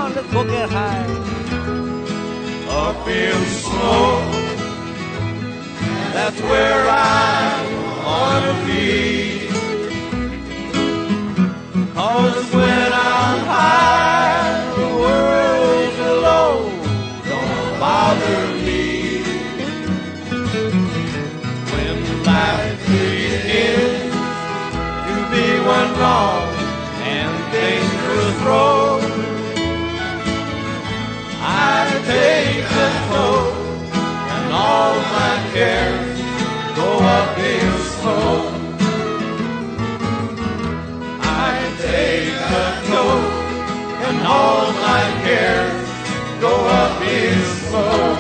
on, let's go get high. Up in smoke, that's where I wanna be. 'Cause when I'm high, the world below don't bother me. When life begins to be one long and dangerous road, I take the toll and all my cares go up in smoke. I take the toll and all my cares go up in smoke.